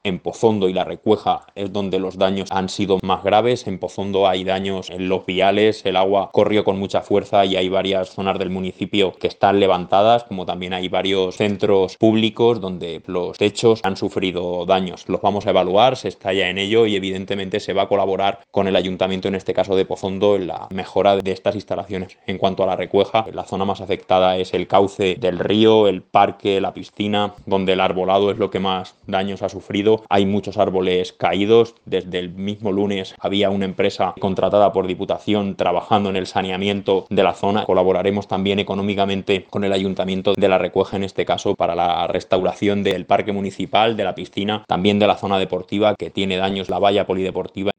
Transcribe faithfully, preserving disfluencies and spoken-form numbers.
En Pozondo y La Recueja es donde los daños han sido más graves. En Pozondo hay daños en los viales, el agua corrió con mucha fuerza y hay varias zonas del municipio que están levantadas, como también hay varios centros públicos donde los techos han sufrido daños. Los vamos a evaluar, se está ya en ello y evidentemente se va a colaborar con el ayuntamiento, en este caso de Pozondo, en la mejora de estas instalaciones. En cuanto a La Recueja, la zona más afectada es el cauce del río, el parque, la piscina, donde el arbolado es lo que más daños ha sufrido. Hay muchos árboles caídos. Desde el mismo lunes había una empresa contratada por Diputación trabajando en el saneamiento de la zona. Colaboraremos también económicamente con el ayuntamiento de La Recueja, en este caso, para la restauración del parque municipal, de la piscina, también de la zona deportiva, que tiene daños la valla polideportiva.